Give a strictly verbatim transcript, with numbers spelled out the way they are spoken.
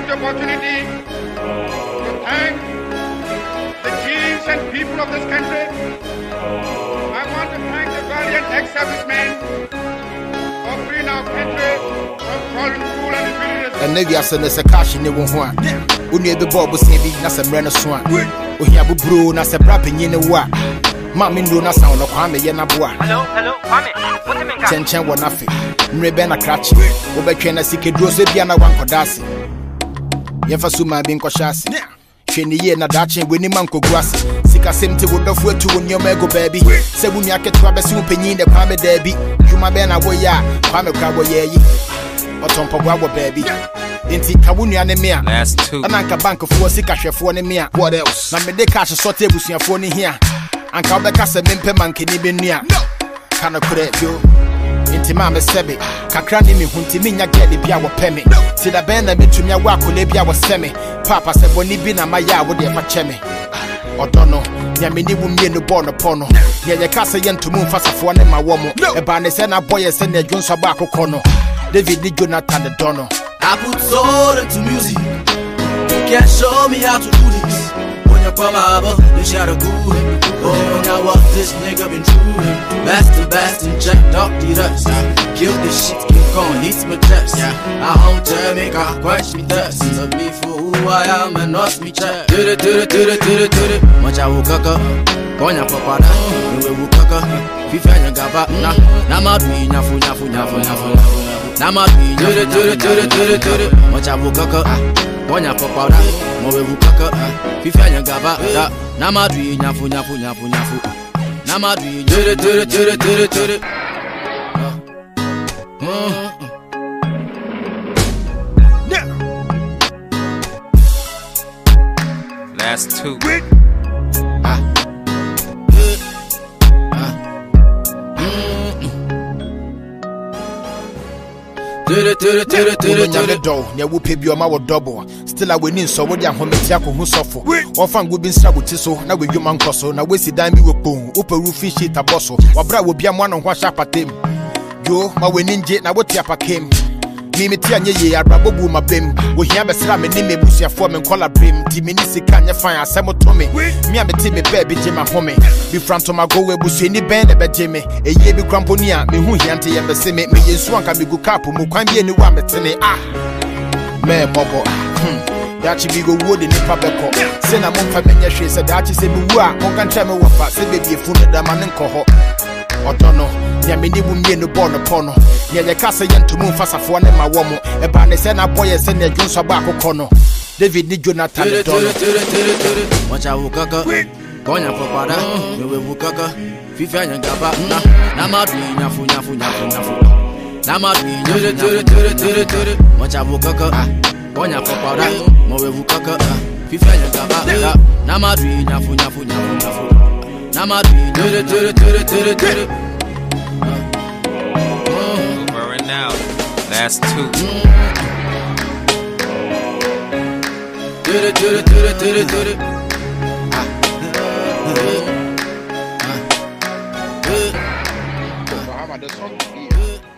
the opportunity to thank the chiefs and people of this country. I want to thank the valiant ex-servicemen for freeing our country from foreign rule and imperialism. And maybe I send us a cash in the one. When you be Bob Sabi, that's a brand of swan. We have a brew, that's a rapping in the wa. Mammy do not sound of Kwame Yanabua. Hello, hello, Kwame. What do you mean? Tenchen one nothing. Mrebena Cratch. Obekena Siki Drosebiana one Kodasi. Yefasuma being Koshasi. Training ye na dachi winning manko grassy. Sika simti would have went to your mego baby. Say when you get to have a super in the Kwame Debbie. Juma Bena Boya, Kwame Kawaye. Otompa Wawa baby. Inti Kawuni anemia. Last two. Ananka bank of four sika for anemia. What else? Na me de cash a sorte busia phone here. And come back as a mimpe man can even near. Can I correct you? Inti mama sebi. Kakrani mi hunti minya get the biawa pemi. See the band that to me a wako lebia was semi. Papa said when he been a maya with the machemi. Odono, Yamini wumi no born upon. Near the castle yen to moon fast for one in my woman. A banisena boy and send a John Sabako Kono. David Lee Jonathan the Dono. I put soul into music. You can't show me how to do this. When you come over, you shot a good. Oh, now what this nigga been through? Bastard, bastard, check, dog, the dust. Kill this shit, keep going, hits my chest. I home tell me, God, quench me thirst. Love me for who I am and not me check. Do it, do it, do it, do it, do it. Much I will cook up. Konya papada, you will cook up. Fifa, you got na. Nama do it, nafu, nafu, nafu, nafu. Nama do it, do it, do it, do it, do it, do it. Much I will cook up. Konya papada, you will cook up. Fifa, you got na. Nama do it, nafu, nafu, nafu, nafu. Nama do it, do it, do it, do it, do it, do it. Last two. Near whoop be your mouth double. Still, I will need so what young women tackle who suffer. One fan would be struggled to so now with your man cosso. Now we see dime you boom, upper roof fish it a bosso. Or bra will be a one on one shop at him. Yo, my winning jet, now what yapa came. Mimi tia nye ya rabobu mabem. We have a slam and name busia form and collar brim. Timinisi kanya fire samo tomi. Me a me baby jima home. Be from to my go we busi ni bend a jimmy. A ye be cramponia, me who yanti and besime. Me in swanka me go kapu mukwambi any one metene. Ah, me bobo. Hmm. Dachi bigo wood in the pabeko. Sena monfa menya she said dachi se buwa. Monkan chame wafa se baby funa da manen koho. Odono. Yamini wumi no born upon. Near the castle yen to moon fast for one in my woman. A banisena boy and send a John Sabako Kono. David Lee Jonathan the Dono. Watch out, Kaka. Konya papada, you will Kaka. Fifa and Gaba. Nama do nafu, nafu, nafu, nafu. Nama do watch out, Kaka. Konya papada, Moe Kaka. Fifa and Gaba. Nama do nafu, nafu, nafu, nafu. Nama do now. Last two. Do it, do it, do it, do it, do it. So how about this song?